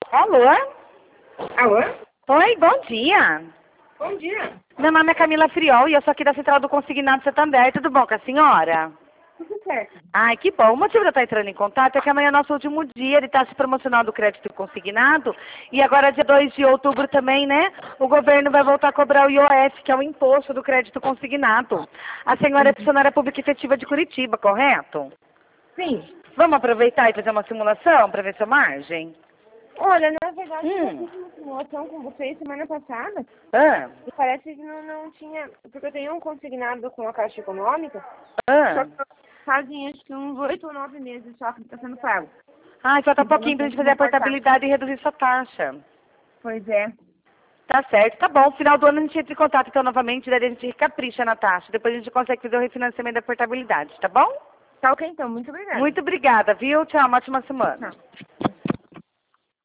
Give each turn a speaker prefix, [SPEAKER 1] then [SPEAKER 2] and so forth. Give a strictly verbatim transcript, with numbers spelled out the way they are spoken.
[SPEAKER 1] Alô?
[SPEAKER 2] Alô?
[SPEAKER 1] Oi, bom dia.
[SPEAKER 2] Bom dia.
[SPEAKER 1] Meu nome é Camila Friol e eu sou aqui da Central do Consignado Santander. Tudo bom com a senhora?
[SPEAKER 2] Tudo certo.
[SPEAKER 1] Ai, que bom. O motivo de eu estar entrando em contato é que amanhã é nosso último dia, ele está se promocionando o crédito consignado. E agora, dia dois de outubro também, né? O governo vai voltar a cobrar o I O F, que é o imposto do crédito consignado. A senhora é funcionária pública efetiva de Curitiba, correto?
[SPEAKER 2] Sim.
[SPEAKER 1] Vamos aproveitar e fazer uma simulação para ver sua margem?
[SPEAKER 2] Olha, na verdade,
[SPEAKER 1] Hum.
[SPEAKER 2] eu fiz uma simulação com vocês semana passada
[SPEAKER 1] Ah,
[SPEAKER 2] e parece que não, não tinha... Porque eu tenho um consignado com a Caixa Econômica, só
[SPEAKER 1] ah.
[SPEAKER 2] que fazem acho que uns oito ou nove meses só que está sendo pago.
[SPEAKER 1] Ai, falta um
[SPEAKER 2] Então,
[SPEAKER 1] pouquinho
[SPEAKER 2] não
[SPEAKER 1] pra
[SPEAKER 2] tem
[SPEAKER 1] gente
[SPEAKER 2] que
[SPEAKER 1] fazer a
[SPEAKER 2] reportar.
[SPEAKER 1] portabilidade e reduzir sua taxa.
[SPEAKER 2] Pois é.
[SPEAKER 1] Tá certo, tá bom. Final do ano a gente entra em contato então novamente, daí a gente capricha na taxa. Depois a gente consegue fazer o refinanciamento da portabilidade, tá bom?
[SPEAKER 2] Tá ok, então. Muito obrigada.
[SPEAKER 1] Muito obrigada, viu? Tchau, uma ótima semana.
[SPEAKER 2] Tchau.